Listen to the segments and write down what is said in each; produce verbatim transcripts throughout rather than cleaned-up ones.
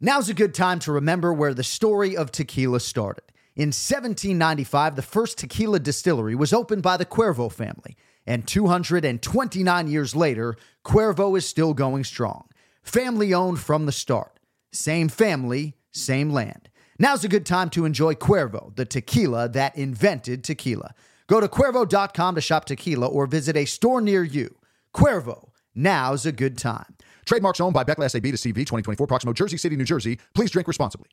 Now's a good time to remember where the story of tequila started. In seventeen ninety-five, the first tequila distillery was opened by the Cuervo family, and two hundred twenty-nine years later, Cuervo is still going strong. Family-owned from the start. Same family, same land. Now's a good time to enjoy Cuervo, the tequila that invented tequila. Go to Cuervo dot com to shop tequila or visit a store near you. Cuervo, now's a good time. Trademarks owned by Beckless A B to C V twenty twenty-four, Proximo, Jersey City, New Jersey. Please drink responsibly.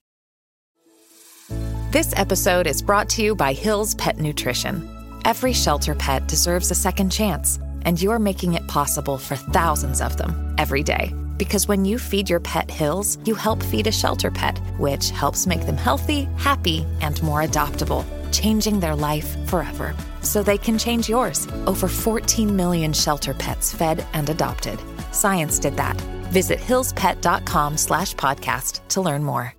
This episode is brought to you by Hill's Pet Nutrition. Every shelter pet deserves a second chance, and you're making it possible for thousands of them every day. Because when you feed your pet Hill's, you help feed a shelter pet, which helps make them healthy, happy, and more adoptable, changing their life forever. So they can change yours. Over fourteen million shelter pets fed and adopted. Science did that. Visit hillspet.com slash podcast to learn more.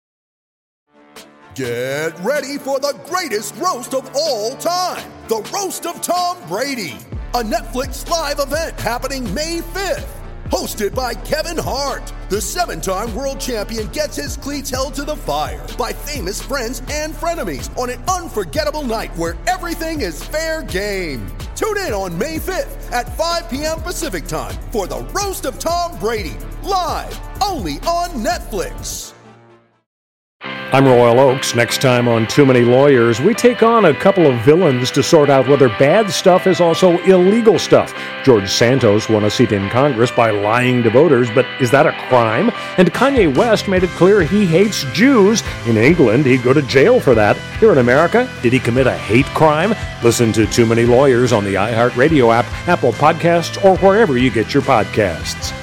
Get ready for the greatest roast of all time. The Roast of Tom Brady. A Netflix live event happening May fifth. Hosted by Kevin Hart. The seven-time world champion gets his cleats held to the fire by famous friends and frenemies on an unforgettable night where everything is fair game. Tune in on May fifth at five p.m. Pacific time for the Roast of Tom Brady. Live only on Netflix. I'm Royal Oakes. Next time on Too Many Lawyers, we take on a couple of villains to sort out whether bad stuff is also illegal stuff. George Santos won a seat in Congress by lying to voters, but is that a crime? And Kanye West made it clear he hates Jews. In England, he'd go to jail for that. Here in America, did he commit a hate crime? Listen to Too Many Lawyers on the iHeartRadio app, Apple Podcasts, or wherever you get your podcasts.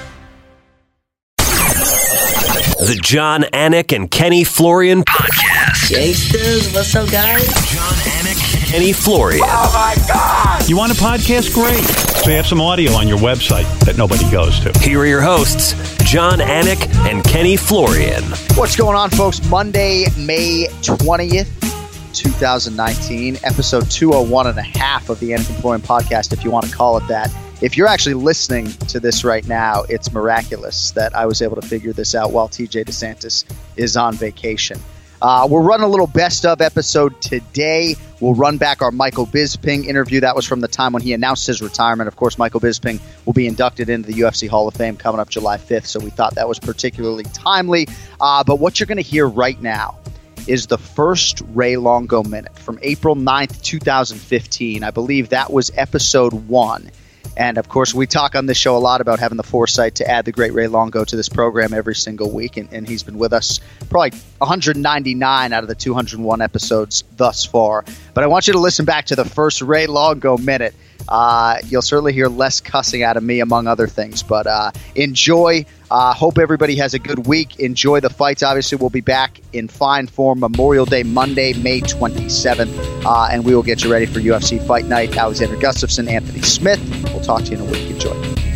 The John Anik and Kenny Florian Podcast. Gangsters, what's up, guys? John Anik, Kenny Florian. Oh, my God! You want a podcast? Great. So you have some audio on your website that nobody goes to. Here are your hosts, John Anik and Kenny Florian. What's going on, folks? Monday, May twentieth, twenty nineteen, episode two oh one and a half of the Anik and Florian Podcast, if you want to call it that. If you're actually listening to this right now, it's miraculous that I was able to figure this out while T J DeSantis is on vacation. Uh, we're running a little best of episode today. We'll run back our Michael Bisping interview. That was from the time when he announced his retirement. Of course, Michael Bisping will be inducted into the U F C Hall of Fame coming up July fifth, so we thought that was particularly timely. Uh, but what you're going to hear right now is the first Ray Longo Minute from April ninth, twenty fifteen. I believe that was episode one. And, of course, we talk on this show a lot about having the foresight to add the great Ray Longo to this program every single week. And, and he's been with us probably one hundred ninety-nine out of the two hundred one episodes thus far. But I want you to listen back to the first Ray Longo Minute. Uh, you'll certainly hear less cussing out of me, among other things. But uh, enjoy. Uh, hope everybody has a good week. Enjoy the fights. Obviously, we'll be back in fine form Memorial Day, Monday, May twenty-seventh. Uh, and we will get you ready for U F C Fight Night. Alexander Gustafsson, Anthony Smith. We'll talk to you in a week. Enjoy.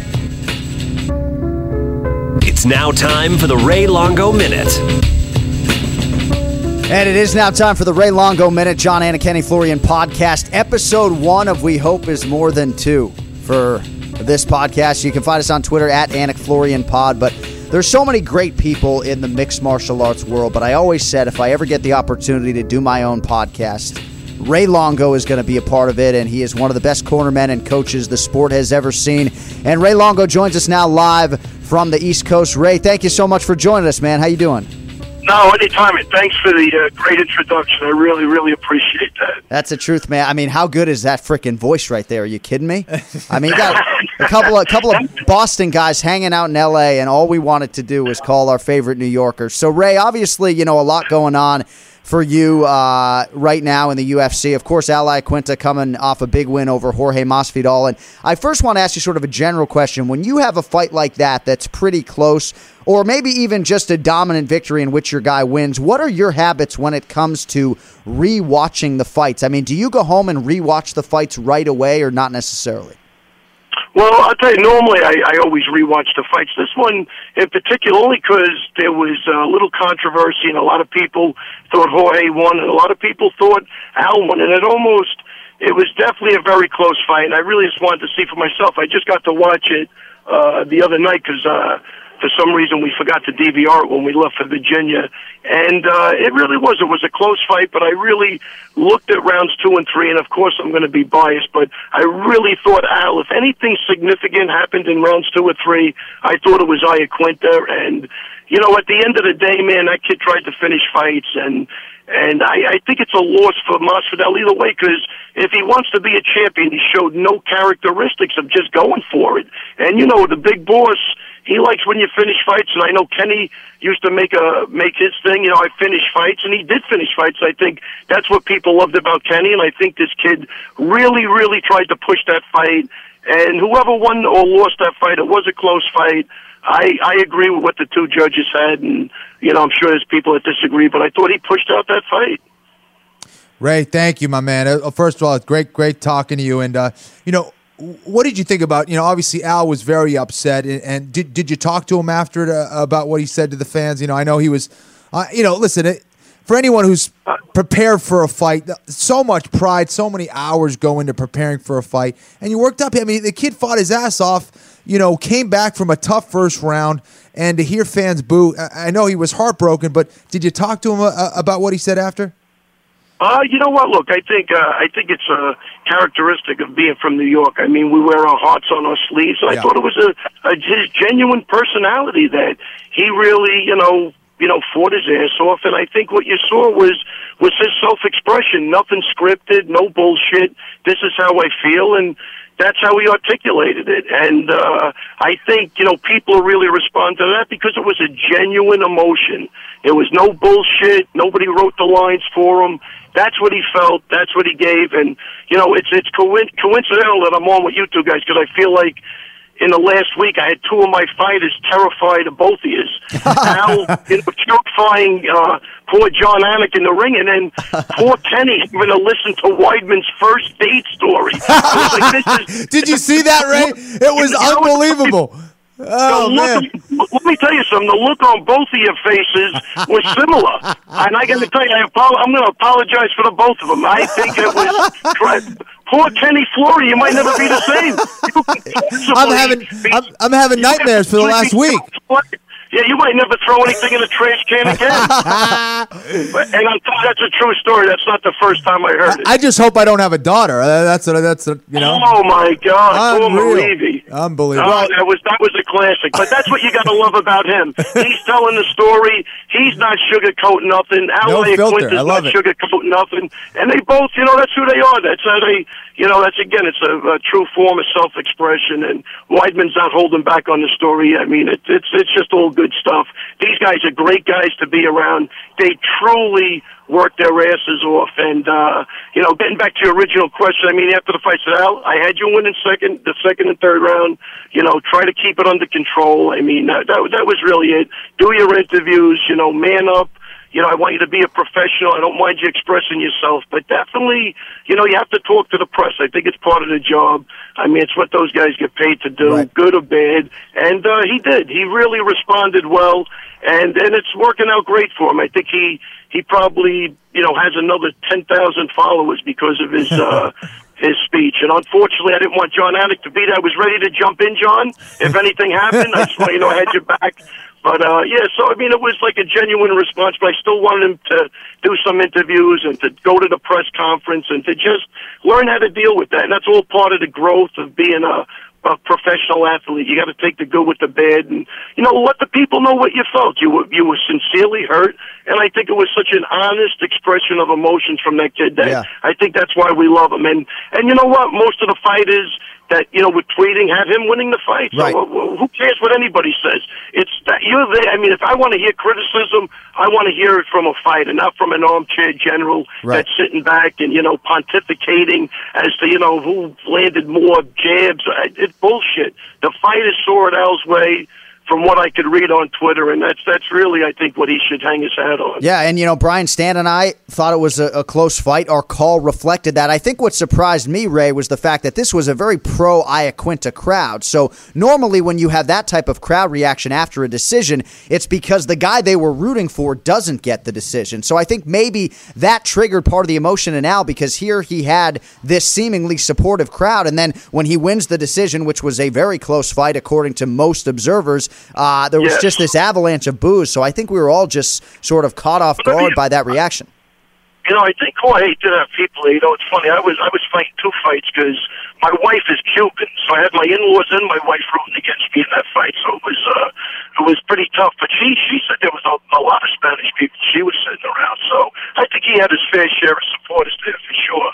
It's now time for the Ray Longo Minute. And it is now time for the Ray Longo Minute, John Anik, Kenny Florian Podcast, episode one of We Hope Is More Than Two for this podcast. You can find us on Twitter at Anik Florian Pod, but there's so many great people in the mixed martial arts world, but I always said if I ever get the opportunity to do my own podcast, Ray Longo is going to be a part of it, and he is one of the best cornermen and coaches the sport has ever seen. And Ray Longo joins us now live from the East Coast. Ray, thank you so much for joining us, man. How you doing? No, anytime. And thanks for the uh, great introduction. I really, really appreciate that. That's the truth, man. I mean, how good is that freaking voice right there? Are you kidding me? I mean, you got a couple of, couple of Boston guys hanging out in L A, and all we wanted to do was call our favorite New Yorkers. So, Ray, obviously, you know, a lot going on for you uh, right now in the U F C. Of course, Al Iaquinta coming off a big win over Jorge Masvidal. And I first want to ask you sort of a general question. When you have a fight like that that's pretty close, or maybe even just a dominant victory in which your guy wins, what are your habits when it comes to re-watching the fights? I mean, do you go home and re-watch the fights right away or not necessarily? Well, I'll tell you, normally I, I always rewatch the fights. This one in particular, only because there was a little controversy and a lot of people thought Jorge won and a lot of people thought Al won. And it almost, it was definitely a very close fight. And I really just wanted to see for myself. I just got to watch it uh, the other night because uh, for some reason we forgot to D V R it when we left for Virginia. And uh, it really was. It was a close fight, but I really looked at rounds two and three, and of course I'm going to be biased, but I really thought, Al, if anything significant happened in rounds two or three, I thought it was Iaquinta. And, you know, at the end of the day, man, that kid tried to finish fights, and and I, I think it's a loss for Masvidal either way, because if he wants to be a champion, he showed no characteristics of just going for it. And, you know, the big boss, he likes when you finish fights, and I know Kenny used to make a make his thing, you know, I finish fights, and he did finish fights. I think that's what people loved about Kenny, and I think this kid really, really tried to push that fight. And whoever won or lost that fight, it was a close fight. I, I agree with what the two judges said, and, you know, I'm sure there's people that disagree, but I thought he pushed out that fight. Ray, thank you, my man. Uh, first of all, it's great, great talking to you. And, uh, you know, what did you think about, you know, obviously Al was very upset, and, and did did you talk to him after it, uh, about what he said to the fans? You know, I know he was, uh, you know, listen, it, for anyone who's prepared for a fight, so much pride, so many hours go into preparing for a fight, and you worked up. I mean, the kid fought his ass off, you know, came back from a tough first round, and to hear fans boo, I, I know he was heartbroken, but did you talk to him uh, about what he said after? Uh, you know what? Look, I think uh, I think it's a characteristic of being from New York. I mean, we wear our hearts on our sleeves. So I Yeah. thought it was a, a his genuine personality that he really, you know, you know, fought his ass off. And I think what you saw was was his self-expression. Nothing scripted, no bullshit. This is how I feel, and that's how he articulated it. And uh, I think, you know, people really respond to that because it was a genuine emotion. It was no bullshit. Nobody wrote the lines for him. That's what he felt. That's what he gave. And, you know, it's it's coincidental that I'm on with you two guys, because I feel like in the last week I had two of my fighters terrified of both of you. Al, you know, terrifying uh, poor John Anik in the ring, and then poor Kenny having to listen to Weidman's first date story. I was like, this is, Did you see that, Ray? It was you know, unbelievable. Oh, the man. look, let me tell you something. The look on both of your faces was similar. And I got to tell you, I apo- I'm going to apologize for the both of them. I think it was... Poor Kenny Flory, you might never be the same. I'm having I'm, I'm having nightmares for the last week. Yeah, you might never throw anything in a trash can again. But, and I'm, that's a true story. That's not the first time I heard it. I just hope I don't have a daughter. Uh, That's a, that's a, you know. Oh my God, poor Unreal. Marivi. Unbelievable. Oh, that was that was a classic. But that's what you got to love about him. He's telling the story. He's not sugarcoating nothing. No Al filter. I Iaquinta's love not it. sugarcoating nothing. And they both, you know, that's who they are. That's how they, you know, that's again, it's a, a true form of self-expression. And Weidman's not holding back on the story. I mean, it, it's it's just all good stuff. These guys are great guys to be around. They truly work their asses off. And, uh, you know, getting back to your original question, I mean, after the fight, I said, Al, I had you win in second, the second and third round. You know, try to keep it under control. I mean, that, that, that was really it. Do your interviews, you know, man up. You know, I want you to be a professional. I don't mind you expressing yourself. But definitely, you know, you have to talk to the press. I think it's part of the job. I mean, it's what those guys get paid to do, Right. good or bad. And uh, he did. He really responded well. And and it's working out great for him. I think he, he probably, you know, has another ten thousand followers because of his uh, his speech. And unfortunately, I didn't want John Anik to beat. I was ready to jump in, John, if anything happened. I just want you to know I had your back. But, uh, yeah, so, I mean, it was like a genuine response, but I still wanted him to do some interviews and to go to the press conference and to just learn how to deal with that. And that's all part of the growth of being a, a professional athlete. You got to take the good with the bad and, you know, let the people know what you felt. You were, you were sincerely hurt, and I think it was such an honest expression of emotions from that kid that Yeah. I think that's why we love him. And, and you know what? Most of the fighters that, you know, with tweeting had him winning the fight. So Right. uh, who cares what anybody says? It's that you're there. I mean, if I want to hear criticism, I want to hear it from a fighter, not from an armchair general Right. that's sitting back and, you know, pontificating as to, you know, who landed more jabs. It's bullshit. The fighter saw it Al's way, from what I could read on Twitter, and that's that's really, I think, what he should hang his hat on. Yeah, and, you know, Brian Stan and I thought it was a, a close fight. Our call reflected that. I think what surprised me, Ray, was the fact that this was a very pro-Iaquinta crowd. So normally when you have that type of crowd reaction after a decision, it's because the guy they were rooting for doesn't get the decision. So I think maybe that triggered part of the emotion in Al, because here he had this seemingly supportive crowd, and then when he wins the decision, which was a very close fight according to most observers, uh, there was Yes. just this avalanche of boos. So I think we were all just sort of caught off guard by that reaction. You know, I think Jorge did have people. You know, it's funny. I was I was fighting two fights because my wife is Cuban, so I had my in-laws and my wife rooting against me in that fight. So it was uh, it was pretty tough. But she she said there was a, a lot of Spanish people she was sitting around. So I think he had his fair share of supporters there for sure.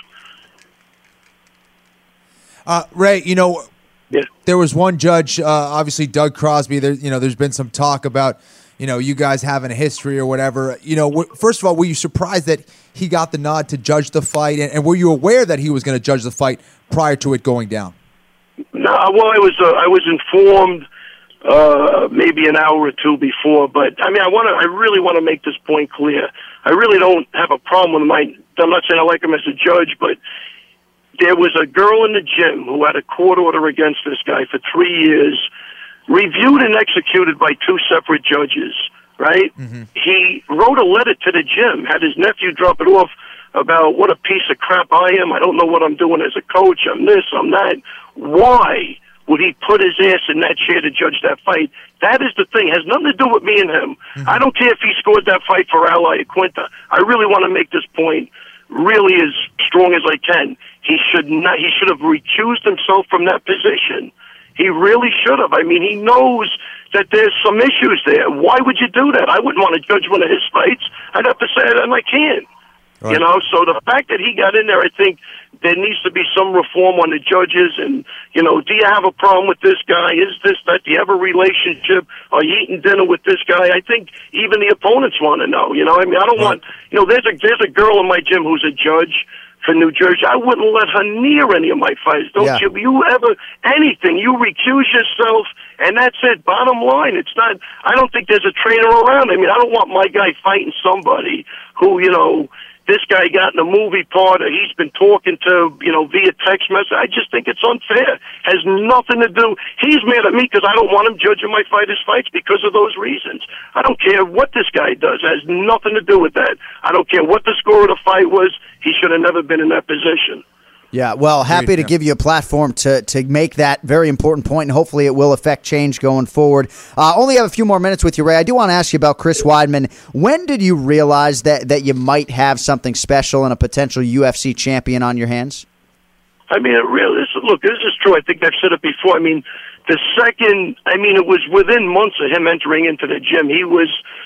Uh, Ray, you know, yeah. there was one judge, uh, obviously Doug Crosby. There, you know, there's been some talk about, you know, you guys having a history or whatever. You know, w- first of all, were you surprised that he got the nod to judge the fight, and, and were you aware that he was going to judge the fight prior to it going down? No, well, I was uh, I was informed uh, maybe an hour or two before, but I mean, I want to, I really want to make this point clear. I really don't have a problem with him. I, I'm not saying I like him as a judge, but there was a girl in the gym who had a court order against this guy for three years, reviewed and executed by two separate judges, right? Mm-hmm. He wrote a letter to the gym, had his nephew drop it off about what a piece of crap I am. I don't know what I'm doing as a coach. I'm this, I'm that. Why would he put his ass in that chair to judge that fight? That is the thing. It has nothing to do with me and him. Mm-hmm. I don't care if he scored that fight for Ally Quinta. I really want to make this point really as strong as I can. He should not. He should have recused himself from that position. He really should have. I mean, he knows that there's some issues there. Why would you do that? I wouldn't want to judge one of his fights. I'd have to say it, and I can't. Right. You know, so the fact that he got in there, I think there needs to be some reform on the judges. And, you know, do you have a problem with this guy? Is this that? Do you have a relationship? Are you eating dinner with this guy? I think even the opponents want to know. You know, I mean, I don't right. want, you know, there's a there's a girl in my gym who's a judge for New Jersey. I wouldn't let her near any of my fights. Don't Yeah. you? You ever anything? You recuse yourself, and that's it. Bottom line, it's not. I don't think there's a trainer around. I mean, I don't want my guy fighting somebody who, you know, this guy got in a movie part, or he's been talking to, you know, via text message. I just think it's unfair. Has nothing to do. He's mad at me because I don't want him judging my fighters' fights because of those reasons. I don't care what this guy does. It has nothing to do with that. I don't care what the score of the fight was. He should have never been in that position. Yeah, well, happy to give you a platform to to make that very important point, and hopefully it will affect change going forward. Uh, only have a few more minutes with you, Ray. I do want to ask you about Chris Weidman. When did you realize that, that you might have something special and a potential U F C champion on your hands? I mean, it really, this, look, this is true. I think I've said it before. I mean, the second, I mean, it was within months of him entering into the gym. He was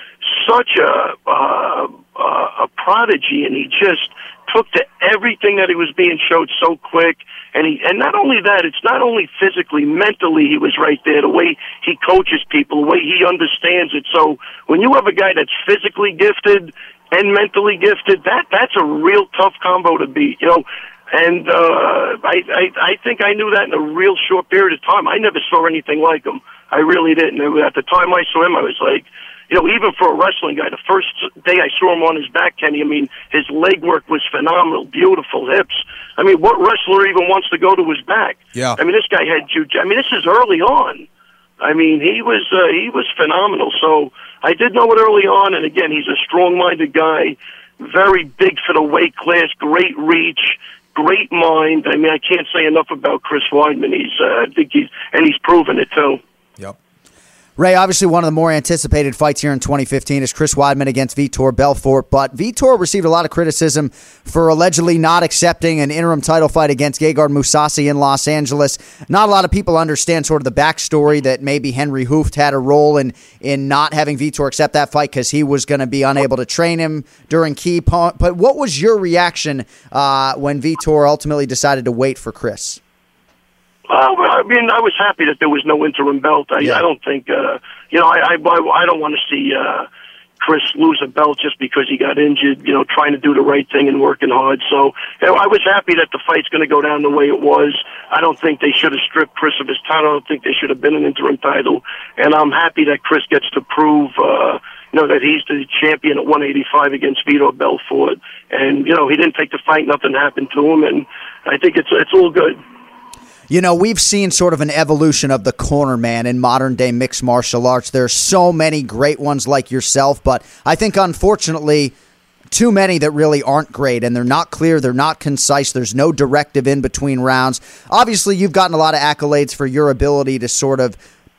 such a, uh, uh, a prodigy, and he just took to everything that he was being showed so quick. And he, and not only that, it's not only physically, mentally he was right there, the way he coaches people, the way he understands it. So when you have a guy that's physically gifted and mentally gifted, that, that's a real tough combo to beat, you know. And uh, I, I, I think I knew that in a real short period of time. I never saw anything like him. I really didn't. At the time I saw him, I was like, you know, even for a wrestling guy, the first day I saw him on his back, Kenny, I mean, his leg work was phenomenal, beautiful hips. I mean, what wrestler even wants to go to his back? Yeah. I mean, this guy had jiu. I mean, this is early on. I mean, he was uh, he was phenomenal. So I did know it early on, and again, he's a strong-minded guy, very big for the weight class, great reach, great mind. I mean, I can't say enough about Chris Weidman. He's, uh, I think he's, and he's proven it too. Yep. Ray, obviously one of the more anticipated fights here in twenty fifteen is Chris Weidman against Vitor Belfort, but Vitor received a lot of criticism for allegedly not accepting an interim title fight against Gegard Mousasi in Los Angeles. Not a lot of people understand sort of the backstory that maybe Henry Hooft had a role in, in not having Vitor accept that fight because he was going to be unable to train him during key point. But what was your reaction uh, when Vitor ultimately decided to wait for Chris? Well, I mean, I was happy that there was no interim belt. I, Yeah. I don't think, uh, you know, I, I, I don't want to see uh, Chris lose a belt just because he got injured, you know, trying to do the right thing and working hard. So you know, I was happy that the fight's going to go down the way it was. I don't think they should have stripped Chris of his title. I don't think there should have been an interim title. And I'm happy that Chris gets to prove, uh, you know, that he's the champion at one eighty-five against Vitor Belfort. And, you know, he didn't take the fight. Nothing happened to him. And I think it's it's all good. You know, we've seen sort of an evolution of the corner man in modern-day mixed martial arts. There's so many great ones like yourself, but I think, unfortunately, too many that really aren't great, and they're not clear, they're not concise, there's no directive in between rounds. Obviously, you've gotten a lot of accolades for your ability to sort of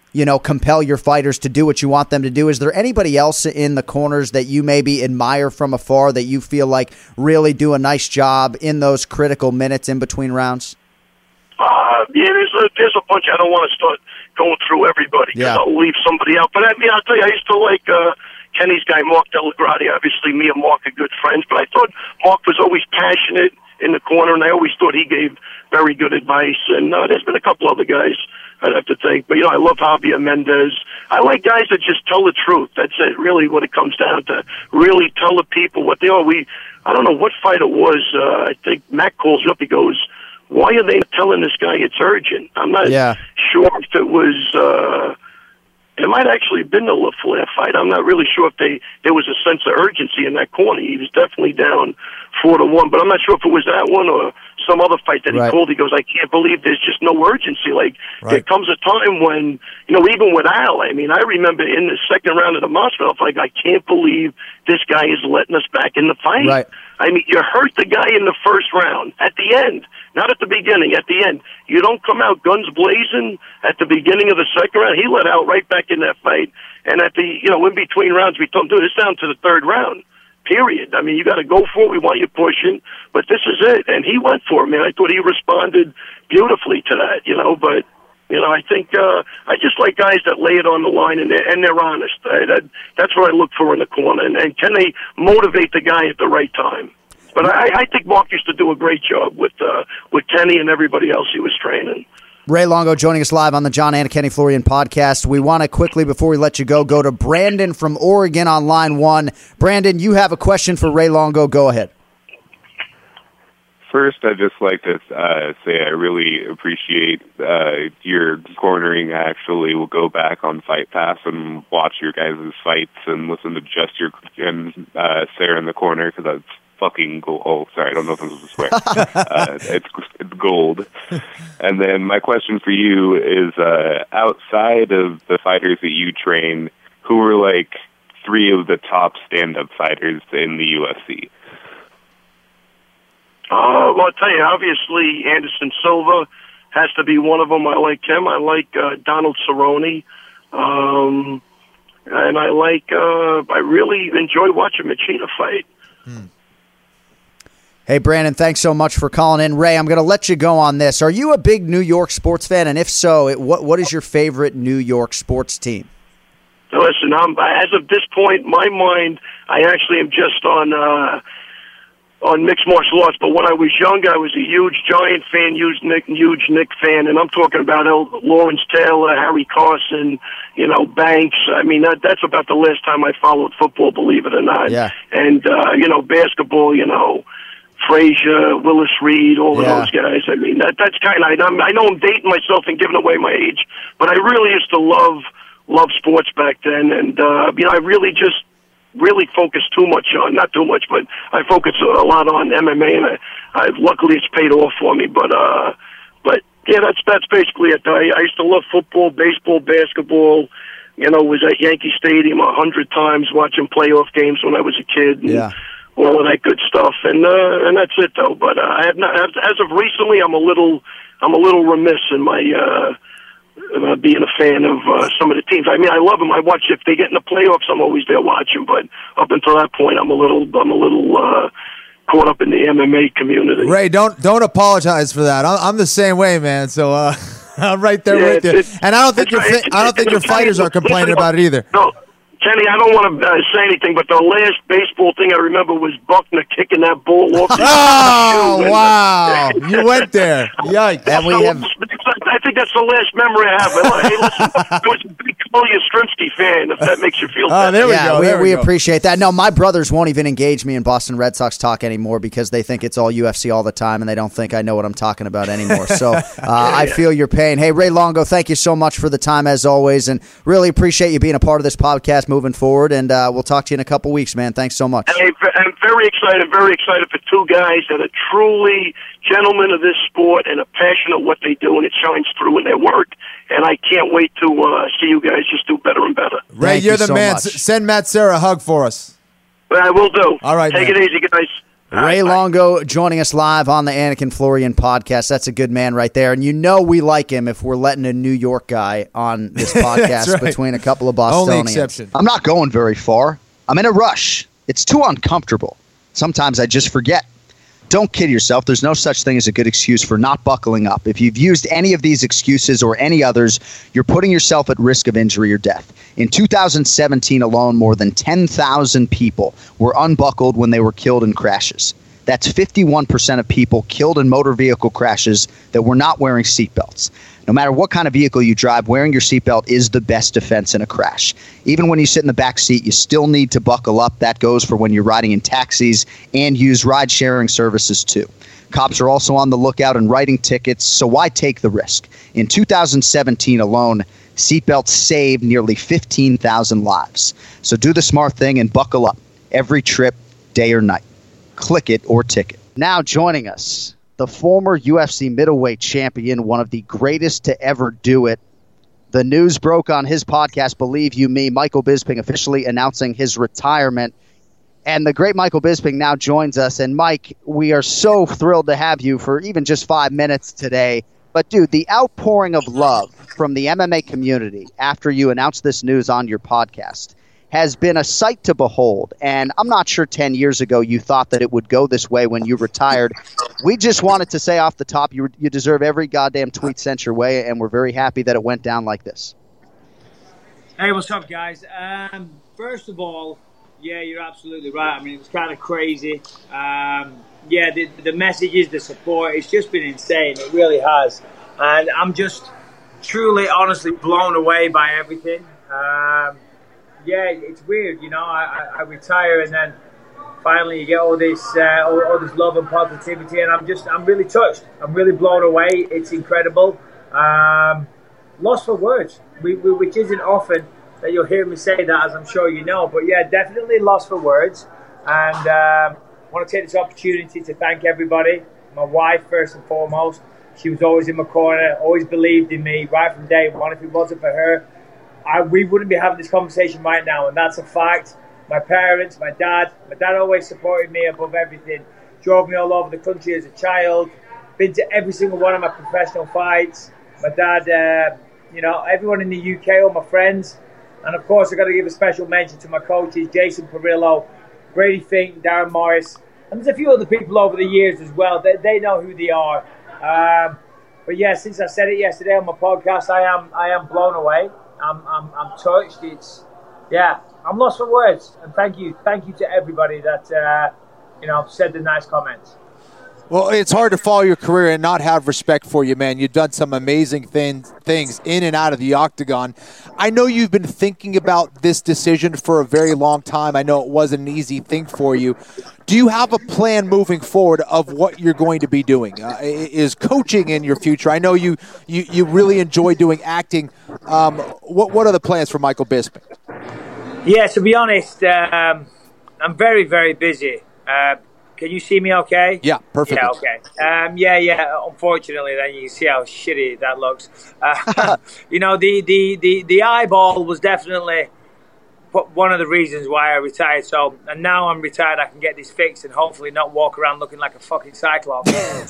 you know, compel your fighters to do what you want them to do. Is there anybody else in the corners that you maybe admire from afar that you feel like really do a nice job in those critical minutes in between rounds? Uh, yeah, there's a, there's a bunch. I don't want to start going through everybody because Yeah. I'll leave somebody out. But I mean, I'll tell you, I used to like uh, Kenny's guy, Mark Delagrati. Obviously, me and Mark are good friends, but I thought Mark was always passionate in the corner, and I always thought he gave very good advice. And uh, there's been a couple other guys I'd have to think. But, you know, I love Javier Mendez. I like guys that just tell the truth. That's it, really what it comes down to. Really tell the people what they are. We, I don't know what fight it was. Uh, I think Matt calls up. He goes, why are they telling this guy it's urgent? I'm not Yeah. sure if it was... Uh, it might actually have been the LaFleur fight. I'm not really sure if they there was a sense of urgency in that corner. He was definitely down four to one, but I'm not sure if it was that one or some other fight that he Right. called. He goes, I can't believe there's just no urgency. Like Right. there comes a time when, you know, even with Al, I mean, I remember in the second round of the Masvidal fight, I can't believe this guy is letting us back in the fight. Right. I mean, you hurt the guy in the first round. At the end, not at the beginning, at the end. You don't come out guns blazing at the beginning of the second round. He let out right back in that fight. And at the, you know, in between rounds, we told him, dude, it's down to the third round, period. I mean, you got to go for it. We want you pushing, but this is it. And he went for it, man. I thought he responded beautifully to that, you know, but, you know, I think uh, I just like guys that lay it on the line and they're, and they're honest. I, that, that's what I look for in the corner. And, and can they motivate the guy at the right time? But I, I think Mark used to do a great job with uh, with Kenny and everybody else he was training. Ray Longo joining us live on the John and Kenny Florian podcast. We want to quickly, before we let you go, go to Brandon from Oregon on line one. Brandon, you have a question for Ray Longo. Go ahead. First, I'd just like to uh, say I really appreciate uh, your cornering. I actually will go back on Fight Pass and watch your guys' fights and listen to just your and uh, Sarah in the corner because that's fucking gold. Oh, sorry, I don't know if this was a swear. uh, it's, it's gold. And then my question for you is, uh, outside of the fighters that you train, who are like three of the top stand-up fighters in the U F C? Uh, well, I'll tell you, obviously, Anderson Silva has to be one of them. I like him. I like uh, Donald Cerrone. Um, and I like, uh, I really enjoy watching Machida fight. Hmm. Hey, Brandon, thanks so much for calling in. Ray, I'm going to let you go on this. Are you a big New York sports fan? And if so, it, what what is your favorite New York sports team? Listen, I'm, as of this point, my mind, I actually am just on uh, on mixed martial arts. But when I was young, I was a huge Giant fan, huge Nick, huge Nick fan, and I'm talking about El, Lawrence Taylor, Harry Carson, you know, Banks. I mean, that, that's about the last time I followed football, believe it or not. Yeah. And uh, you know, basketball, you know, Frazier, Willis Reed, all of Yeah. those guys. I mean, that that's kind of. I'm, I know I'm dating myself and giving away my age, but I really used to love love sports back then, and uh, you know, I really just. really focus too much on, not too much, but I focus a lot on M M A, and I, I luckily it's paid off for me. But uh, but yeah, that's that's basically it. I, I used to love football, baseball, basketball. You know, was at Yankee Stadium a hundred times watching playoff games when I was a kid. And Yeah. all of that good stuff, and uh, and that's it though. But uh, I have not, as of recently, I'm a little I'm a little remiss in my. Uh, Uh, being a fan of uh, some of the teams. I mean, I love them. I watch if they get in the playoffs. I'm always there watching. But up until that point, I'm a little, I'm a little uh, caught up in the M M A community. Ray, don't don't apologize for that. I'm, I'm the same way, man. So uh, I'm right there Yeah, with you. it's- And I don't think it's your right. fi- I don't think your It's- fighters are complaining about it either. No, Kenny, I don't want to uh, say anything, but the last baseball thing I remember was Buckner kicking that ball off. the Oh, shoe. wow. You went there. Yikes. And we have I think that's the last memory I have. Hey, listen, I was a big Cole Yastrzemski fan, if that makes you feel Oh, better. there we yeah, go. we, there we go. appreciate that. No, my brothers won't even engage me in Boston Red Sox talk anymore because they think it's all U F C all the time, and they don't think I know what I'm talking about anymore. So uh, I feel your pain. Hey, Ray Longo, thank you so much for the time as always, and really appreciate you being a part of this podcast moving forward. And uh, we'll talk to you in a couple weeks, man. Thanks so much. Hey, I'm very excited, very excited for two guys that are truly gentlemen of this sport and are passionate what they do, and it shines through in their work. And I can't wait to uh, see you guys just do better and better. Ray, Thank you're you the so man. much. S- Send Matt Sarah a hug for us. But I will do. All right, Take man. it easy, guys. Ray Longo joining us live on the Anik and Florian podcast. That's a good man right there. And you know we like him if we're letting a New York guy on this podcast right. between a couple of Bostonians. Only exception. I'm not going very far. I'm in a rush. It's too uncomfortable. Sometimes I just forget. Don't kid yourself. There's no such thing as a good excuse for not buckling up. If you've used any of these excuses or any others, you're putting yourself at risk of injury or death. In two thousand seventeen alone, more than ten thousand people were unbuckled when they were killed in crashes. That's fifty-one percent of people killed in motor vehicle crashes that were not wearing seatbelts. No matter what kind of vehicle you drive, wearing your seatbelt is the best defense in a crash. Even when you sit in the back seat, you still need to buckle up. That goes for when you're riding in taxis and use ride-sharing services too. Cops are also on the lookout and writing tickets, so why take the risk? In two thousand seventeen alone, seatbelts saved nearly fifteen thousand lives. So do the smart thing and buckle up every trip, day or night. Click it or ticket. Now joining us, the former U F C middleweight champion, one of the greatest to ever do it. The news broke on his podcast, Believe You Me, Michael Bisping officially announcing his retirement. And the great Michael Bisping now joins us. And Mike, we are so thrilled to have you for even just five minutes today. But dude, the outpouring of love from the M M A community after you announced this news on your podcast has been a sight to behold. And I'm not sure ten years ago you thought that it would go this way when you retired. We just wanted to say off the top, you, you deserve every goddamn tweet sent your way, and we're very happy that it went down like this. Hey, what's up, guys? Um, first of all, yeah, you're absolutely right. I mean, it was kind of crazy. Um, yeah, the, the messages, the support, it's just been insane. It really has. And I'm just truly, honestly blown away by everything. Um, Yeah, it's weird, you know. I, I, I retire and then finally you get all this, uh, all, all this love and positivity, and I'm just, I'm really touched. I'm really blown away. It's incredible. Um, lost for words, we, we, which isn't often that you'll hear me say that, as I'm sure you know. But yeah, definitely lost for words. And um, I want to take this opportunity to thank everybody. My wife, first and foremost. She was always in my corner, always believed in me right from day one. If it wasn't for her, I, we wouldn't be having this conversation right now, and that's a fact. My parents, my dad, my dad always supported me above everything. Drove me all over the country as a child. Been to every single one of my professional fights. My dad, uh, you know, everyone in the U K, all my friends. And of course, I've got to give a special mention to my coaches, Jason Perillo, Brady Fink, Darren Morris. And there's a few other people over the years as well. They, they know who they are. Um, but yeah, since I said it yesterday on my podcast, I am I am blown away. I'm, I'm I'm touched. It's yeah, I'm lost for words. And thank you, thank you to everybody that uh, you know said the nice comments. Well, it's hard to follow your career and not have respect for you, man. You've done some amazing thing, things in and out of the octagon. I know you've been thinking about this decision for a very long time. I know it wasn't an easy thing for you. Do you have a plan moving forward of what you're going to be doing? Uh, is coaching in your future? I know you, you, you really enjoy doing acting. Um, what what are the plans for Michael Bisping? Yeah, to be honest, um, I'm very, very busy. Uh, Can you see me okay? Yeah, perfect. Yeah, okay. Um, yeah, yeah. Unfortunately, then you can see how shitty that looks. Uh, you know, the, the, the, the eyeball was definitely one of the reasons why I retired. So, and now I'm retired, I can get this fixed and hopefully not walk around looking like a fucking cyclops.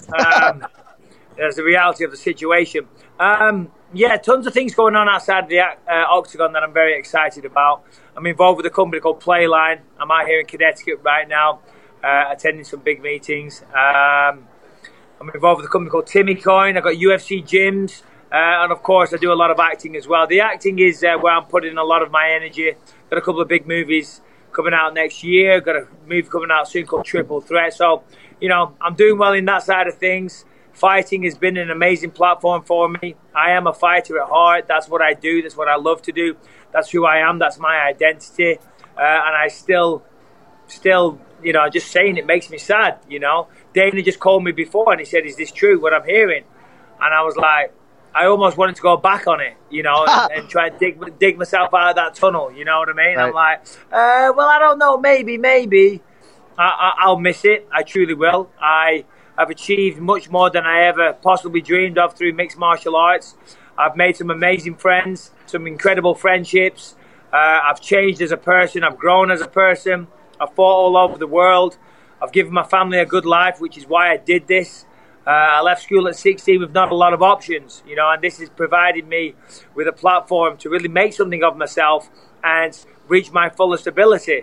um, that's the reality of the situation. Um, yeah, tons of things going on outside of the uh, octagon that I'm very excited about. I'm involved with a company called Playline. I'm out here in Connecticut right now. Uh, attending some big meetings. Um, I'm involved with a company called Timmy Coin. I've got U F C gyms. Uh, and, of course, I do a lot of acting as well. The acting is uh, where I'm putting a lot of my energy. Got a couple of big movies coming out next year. Got a movie coming out soon called Triple Threat. So, you know, I'm doing well in that side of things. Fighting has been an amazing platform for me. I am a fighter at heart. That's what I do. That's what I love to do. That's who I am. That's my identity. Uh, and I still, still... You know, just saying it makes me sad, you know. Dana just called me before and he said, is this true, what I'm hearing? And I was like, I almost wanted to go back on it, you know, and, and try and dig, dig myself out of that tunnel, you know what I mean? Right. I'm like, uh, well, I don't know, maybe, maybe. I, I, I'll miss it. I truly will. I have achieved much more than I ever possibly dreamed of through mixed martial arts. I've made some amazing friends, some incredible friendships. Uh, I've changed as a person. I've grown as a person. I've fought all over the world. I've given my family a good life, which is why I did this. Uh, I left school at sixteen with not a lot of options, you know, and this has provided me with a platform to really make something of myself and reach my fullest ability.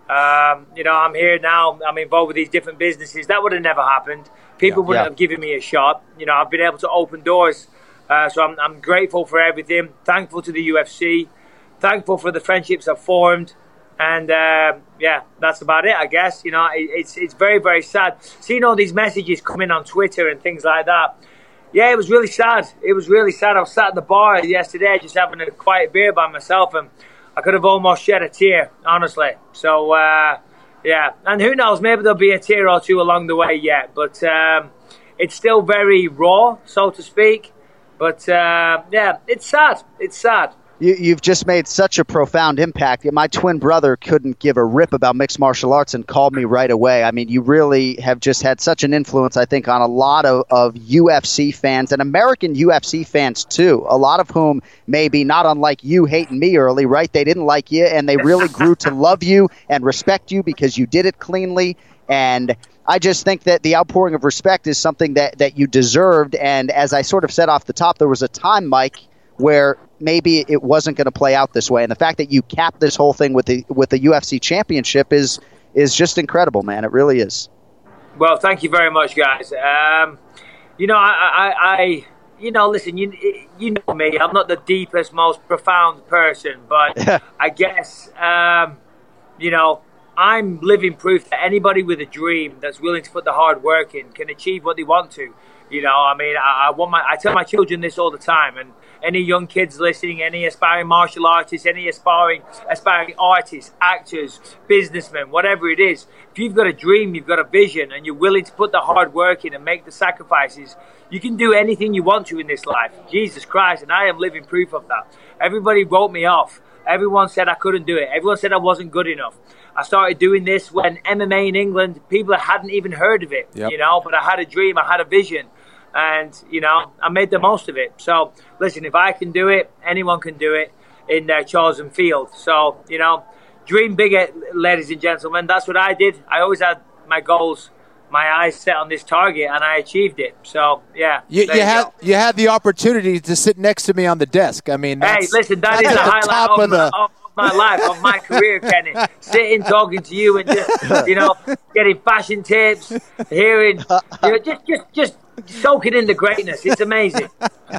Um, you know, I'm here now. I'm involved with these different businesses. That would have never happened. People Yeah, wouldn't yeah. have given me a shot. You know, I've been able to open doors. Uh, so I'm, I'm grateful for everything. Thankful to the U F C. Thankful for the friendships I've formed. And, uh, yeah, that's about it, I guess. You know, it, it's it's very, very sad. Seeing all these messages come in on Twitter and things like that. Yeah, it was really sad. It was really sad. I was sat at the bar yesterday just having a quiet beer by myself, and I could have almost shed a tear, honestly. So, uh, yeah. And who knows, maybe there'll be a tear or two along the way yet. But um, it's still very raw, so to speak. But, uh, yeah, it's sad. It's sad. You, you've just made such a profound impact. My twin brother couldn't give a rip about mixed martial arts and called me right away. I mean, you really have just had such an influence, I think, on a lot of, of U F C fans and American U F C fans, too, a lot of whom maybe not unlike you hating me early, right? They didn't like you, and they really grew to love you and respect you because you did it cleanly. And I just think that the outpouring of respect is something that, that you deserved. And as I sort of said off the top, there was a time, Mike, where maybe it wasn't going to play out this way. And the fact that you capped this whole thing with the with the U F C championship is is just incredible, man. It really is. Well, thank you very much, guys. Um, you know, I, I, I, you know, listen, you you know me. I'm not the deepest, most profound person, but I guess, um, you know, I'm living proof that anybody with a dream that's willing to put the hard work in can achieve what they want to. You know, I mean, I, I want my, I tell my children this all the time, and any young kids listening, any aspiring martial artists, any aspiring aspiring artists, actors, businessmen, whatever it is, if you've got a dream, you've got a vision, and you're willing to put the hard work in and make the sacrifices, you can do anything you want to in this life. Jesus Christ, and I am living proof of that. Everybody wrote me off. Everyone said I couldn't do it. Everyone said I wasn't good enough. I started doing this when M M A in England, people hadn't even heard of it, Yep. you know, but I had a dream, I had a vision. And, you know, I made the most of it. So, listen, if I can do it, anyone can do it in their chosen field. So, you know, dream bigger, ladies and gentlemen. That's what I did. I always had my goals, my eyes set on this target, and I achieved it. So, yeah. You, there you you had go. you had the opportunity to sit next to me on the desk. I mean, Hey, that's, listen, that that's is at the the highlight top of, of my, the. of my life, of my career, Kenny. Sitting, talking to you, and just, you know, getting fashion tips, hearing, you know, just, just, just soaking in the greatness. It's amazing.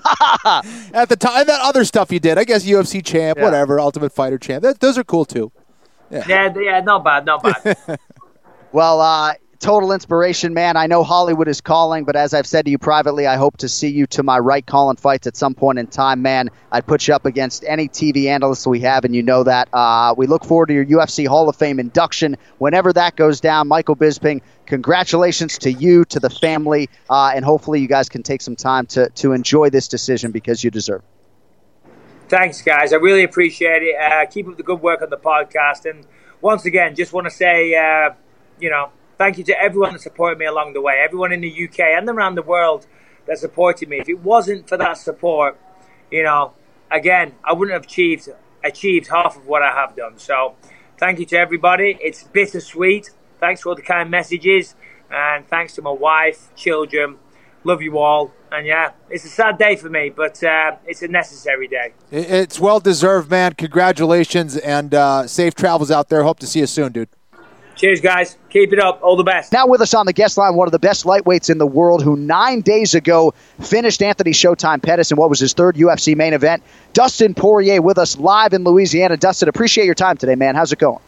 At the time, and that other stuff you did, I guess U F C champ, Yeah. whatever, Ultimate Fighter champ. That, those are cool too. Yeah, yeah, not bad, not bad. Well, uh, total inspiration, man. I know Hollywood is calling, but as I've said to you privately, I hope to see you to my right calling fights at some point in time, man. I'd put you up against any T V analyst we have, and you know that. Uh, we look forward to your U F C Hall of Fame induction whenever that goes down. Michael Bisping, congratulations to you, to the family, uh, and hopefully you guys can take some time to, to enjoy this decision because you deserve it. Thanks, guys. I really appreciate it. Uh, keep up the good work on the podcast. And once again, just want to say, uh, you know, thank you to everyone that supported me along the way, everyone in the U K and around the world that supported me. If it wasn't for that support, you know, again, I wouldn't have achieved achieved half of what I have done. So thank you to everybody. It's bittersweet. Thanks for all the kind messages. And thanks to my wife, children. Love you all. And yeah, it's a sad day for me, but uh, it's a necessary day. It- It's well deserved, man. Congratulations and uh, safe travels out there. Hope to see you soon, dude. Cheers, guys. Keep it up. All the best. Now with us on the guest line, one of the best lightweights in the world who nine days ago finished Anthony Showtime Pettis in what was his third U F C main event. Dustin Poirier with us live in Louisiana. Dustin, appreciate your time today, man. How's it going?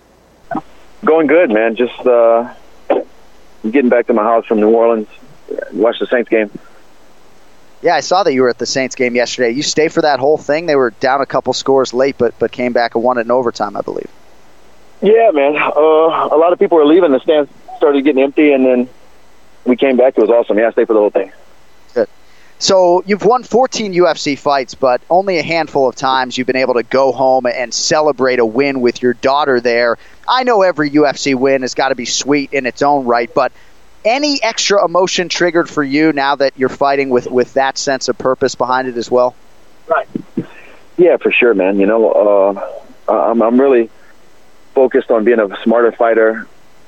Going good, man. Just uh, getting back to my house from New Orleans. Watched the Saints game. Yeah, I saw that you were at the Saints game yesterday. You stayed for that whole thing? They were down a couple scores late, but but came back and won it in overtime, I believe. Yeah, man. Uh, a lot of people were leaving. The stands started getting empty, and then we came back. It was awesome. Yeah, I stayed for the whole thing. Good. So you've won fourteen U F C fights, but only a handful of times you've been able to go home and celebrate a win with your daughter there. I know every U F C win has got to be sweet in its own right, but any extra emotion triggered for you now that you're fighting with, with that sense of purpose behind it as well? Right. Yeah, for sure, man. You know, uh, I'm, I'm really focused on being a smarter fighter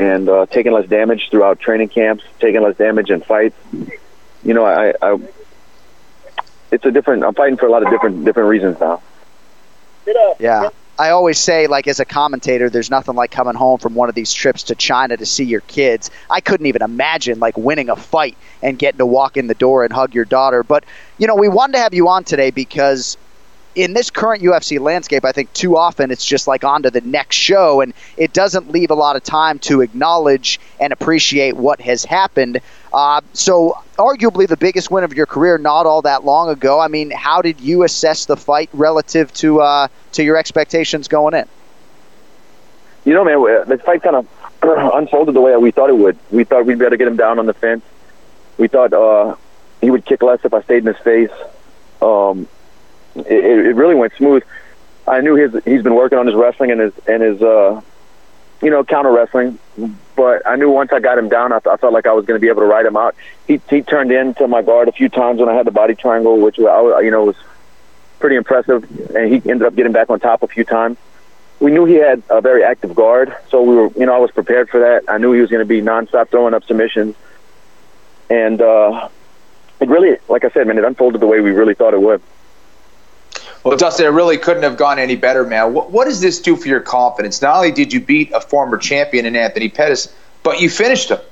and uh, taking less damage throughout training camps, taking less damage in fights. You know, I, I it's a different. I'm fighting for a lot of different different reasons now. Yeah. I always say, like, as a commentator, there's nothing like coming home from one of these trips to China to see your kids. I couldn't even imagine, like, winning a fight and getting to walk in the door and hug your daughter. But, you know, we wanted to have you on today because in this current U F C landscape, I think too often it's just like on to the next show, and it doesn't leave a lot of time to acknowledge and appreciate what has happened. Uh, so arguably the biggest win of your career not all that long ago. I mean, how did you assess the fight relative to uh, to your expectations going in? You know, man, the fight kind of unfolded the way we thought it would. We thought we'd be able to get him down on the fence. We thought uh, he would kick less if I stayed in his face. Um, it, it really went smooth. I knew his he's been working on his wrestling and his and his uh, you know counter wrestling, but I knew once I got him down, I, th- I felt like I was going to be able to ride him out. He he turned into my guard a few times when I had the body triangle, which I, you know was pretty impressive, and he ended up getting back on top a few times. We knew he had a very active guard, so we were, you know, I was prepared for that. I knew he was going to be nonstop throwing up submissions, and uh, it really, like I said, man, it unfolded the way we really thought it would. Well, Dustin, it really couldn't have gone any better, man. What, what does this do for your confidence? Not only did you beat a former champion in Anthony Pettis, but you finished him.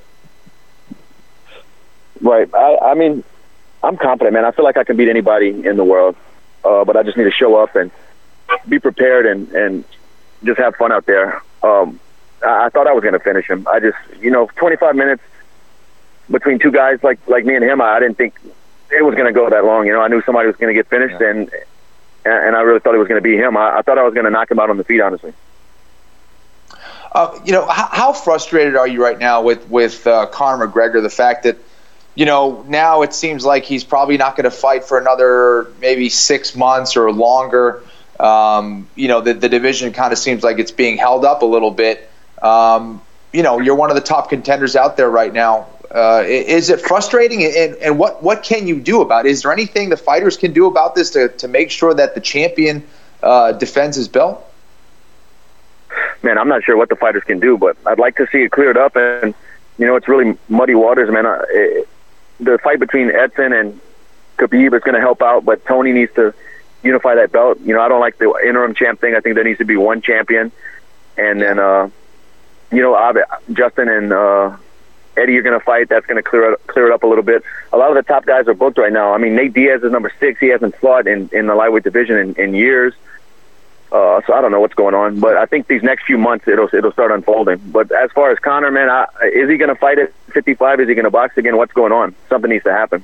Right. I, I mean, I'm confident, man. I feel like I can beat anybody in the world, uh, but I just need to show up and be prepared and, and just have fun out there. Um, I, I thought I was going to finish him. I just, you know, twenty-five minutes between two guys like, like me and him, I, I didn't think it was going to go that long. You know, I knew somebody was going to get finished, yeah. and and I really thought it was going to be him. I, I thought I was going to knock him out on the feet, honestly. Uh, you know, how, how frustrated are you right now with, with uh, Conor McGregor, the fact that, you know, now it seems like he's probably not going to fight for another maybe six months or longer. Um, you know, the, the division kind of seems like it's being held up a little bit. Um, you know, you're one of the top contenders out there right now. Uh, is it frustrating, and, and what, what can you do about it? Is there anything the fighters can do about this to, to make sure that the champion uh, defends his belt? Man, I'm not sure what the fighters can do, but I'd like to see it cleared up. And, you know, it's really muddy waters, man. It, the fight between Edson and Khabib is going to help out, but Tony needs to unify that belt. You know, I don't like the interim champ thing. I think there needs to be one champion. And then, uh, you know, Justin and uh, Eddie are going to fight. That's going to clear it, clear it up a little bit. A lot of the top guys are booked right now. I mean, Nate Diaz is number six. He hasn't fought in, in the lightweight division in, in years. Uh, so I don't know what's going on. But I think these next few months it'll it'll start unfolding. But as far as Conor, man, I, is he going to fight at fifty-five? Is he going to box again? What's going on? Something needs to happen.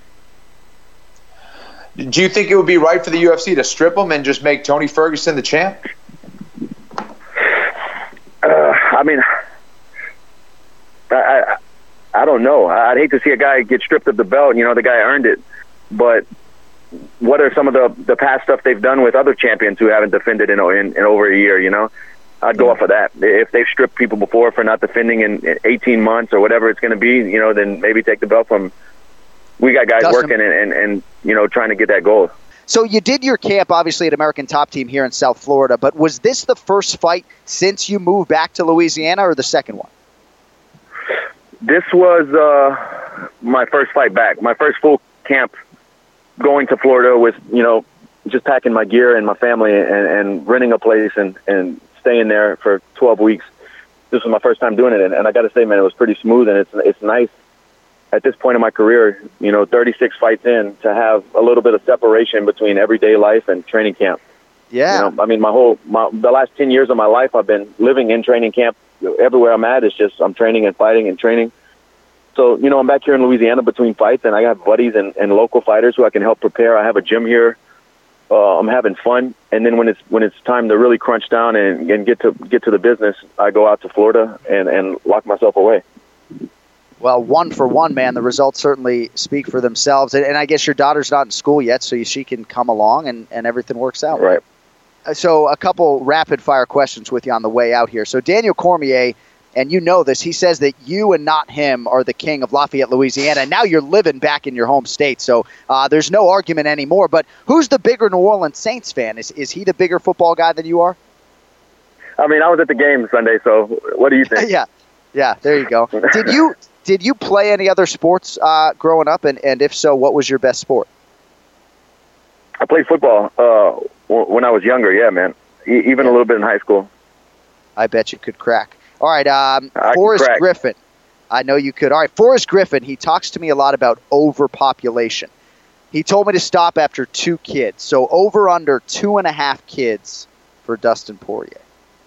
Do you think it would be right for the U F C to strip him and just make Tony Ferguson the champ? Uh, I mean, I, I I don't know. I'd hate to see a guy get stripped of the belt. You know, the guy earned it. But what are some of the, the past stuff they've done with other champions who haven't defended in, in, in over a year, you know? I'd go off of that. If they've stripped people before for not defending in, in eighteen months or whatever it's going to be, you know, then maybe take the belt from. We got guys Dustin, working and, and, and, you know, trying to get that goal. So you did your camp, obviously, at American Top Team here in South Florida, but was this the first fight since you moved back to Louisiana or the second one? This was uh, my first fight back, my first full camp going to Florida with, you know, just packing my gear and my family and, and renting a place and, and staying there for twelve weeks. This was my first time doing it, and, and I got to say, man, it was pretty smooth, and it's it's nice at this point in my career, you know, thirty-six fights in, to have a little bit of separation between everyday life and training camp. Yeah. You know, I mean, my whole, my, the last ten years of my life, I've been living in training camp. Everywhere I'm at, it's just I'm training and fighting and training. So, you know, I'm back here in Louisiana between fights, and I have buddies and, and local fighters who I can help prepare. I have a gym here. Uh, I'm having fun, and then when it's when it's time to really crunch down and, and get to get to the business, I go out to Florida and, and lock myself away. Well, one for one, man. The results certainly speak for themselves. And, and I guess your daughter's not in school yet, so she can come along and, and everything works out. Right. So a couple rapid-fire questions with you on the way out here. So Daniel Cormier, and you know this, he says that you and not him are the king of Lafayette, Louisiana, and now you're living back in your home state. So uh, there's no argument anymore. But who's the bigger New Orleans Saints fan? Is, is he the bigger football guy than you are? I mean, I was at the game Sunday, so what do you think? Yeah. Yeah, there you go. Did you did you play any other sports uh, growing up, and, and if so, what was your best sport? I played football uh, w- when I was younger. Yeah, man. E- even a little bit in high school. I bet you could crack. All right, um, I Forrest crack. Griffin. I know you could. All right, Forrest Griffin. He talks to me a lot about overpopulation. He told me to stop after two kids. So over under two and a half kids for Dustin Poirier.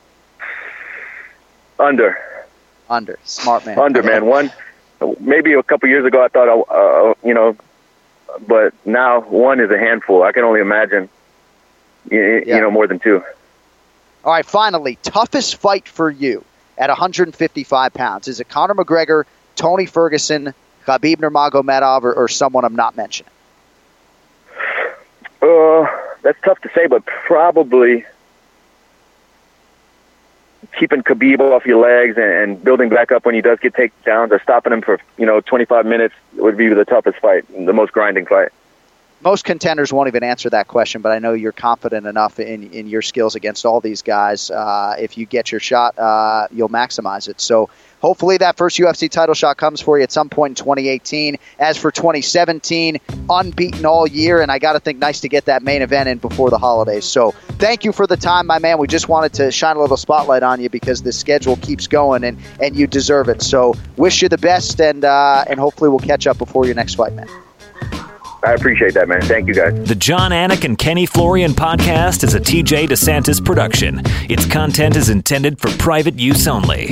Under. Under. Smart man. Under, man. One, maybe a couple years ago I thought, uh, you know, but now one is a handful. I can only imagine, you, Yeah. you know, more than two. All right, finally, toughest fight for you at one hundred fifty-five pounds. Is it Conor McGregor, Tony Ferguson, Khabib Nurmagomedov, or, or someone I'm not mentioning? Uh, that's tough to say, but probably keeping Khabib off your legs and, and building back up when he does get takedowns, or stopping him for, you know, twenty-five minutes would be the toughest fight, the most grinding fight. Most contenders won't even answer that question, but I know you're confident enough in, in your skills against all these guys. Uh, if you get your shot, uh, you'll maximize it. So hopefully that first U F C title shot comes for you at some point in twenty eighteen. As for twenty seventeen, unbeaten all year, and I got to think nice to get that main event in before the holidays. So thank you for the time, my man. We just wanted to shine a little spotlight on you because the schedule keeps going, and, and you deserve it. So wish you the best, and uh, and hopefully we'll catch up before your next fight, man. I appreciate that, man. Thank you, guys. The John Anik and Kenny Florian podcast is a T J DeSantis production. Its content is intended for private use only.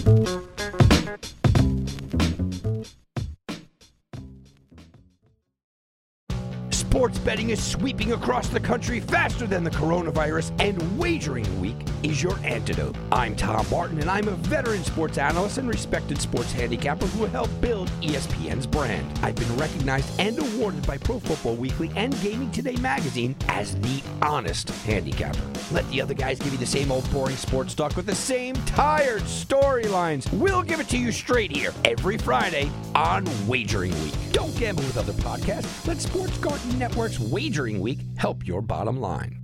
Sports betting is sweeping across the country faster than the coronavirus, and Wagering Week is your antidote. I'm Tom Barton, and I'm a veteran sports analyst and respected sports handicapper who helped build E S P N's brand. I've been recognized and awarded by Pro Football Weekly and Gaming Today magazine as the honest handicapper. Let the other guys give you the same old boring sports talk with the same tired storylines. We'll give it to you straight here every Friday on Wagering Week. Don't gamble with other podcasts. Let Sports Garden Network's Wagering Week help your bottom line.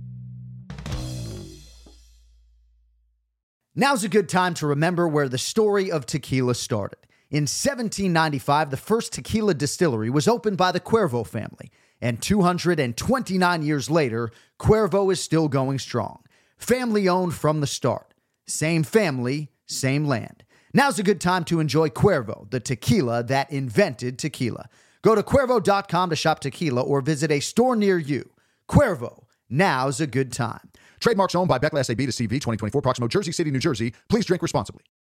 Now's a good time to remember where the story of tequila started. In seventeen ninety-five, the first tequila distillery was opened by the Cuervo family, and two hundred twenty-nine years later, Cuervo is still going strong. Family-owned from the start. Same family, same land. Now's a good time to enjoy Cuervo, the tequila that invented tequila. Go to Cuervo dot com to shop tequila or visit a store near you. Cuervo, now's a good time. Trademarks owned by Beckless A B to C V twenty twenty-four, Proximo, Jersey City, New Jersey. Please drink responsibly.